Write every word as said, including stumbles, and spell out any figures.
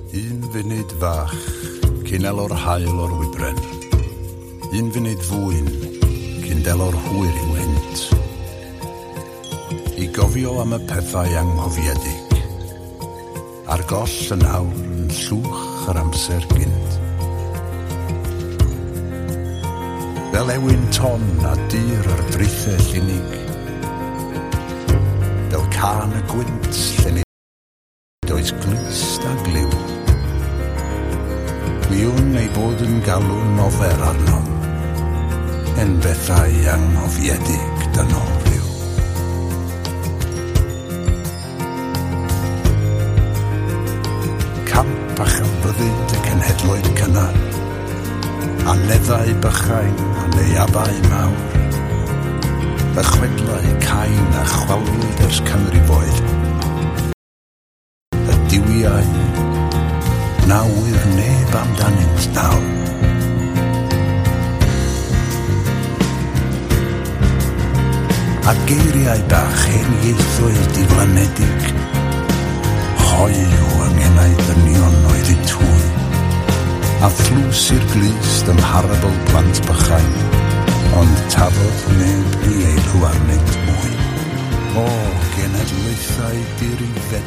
Un funud fach, cyn elo'r hael o'r wybren. Un funud fwyn, cyn delo'r hwyr i'w hynt. I gofio am y pethau anghofiedig. A'r goll yn awr yn llwch yr amser gynt. Fel ewyn ton a dyr ar drithe llunig. Fel can y gwynt lle nid oes glist a gliw. Gwiwn ei bod yn galw'n ofer arnom, en bethau anghofiedig dynol rhyw. Camp a chelbyddyd y cenhedloedd cynnar, a neddau bychain a neuabau mawr. Y chwedlau cain a chwalwyd ers canrifoedd. Y diwiau, na wyr neb amdanynt nawr. A geiriau bach hen ieithoedd diflanedig, hoi o angenau ddynion oedd eu twy, a fflws i'r glist ymharabl plant bychain, ond tafodd neb ni elw arnynt mwy. O, genedlaethau dirifed.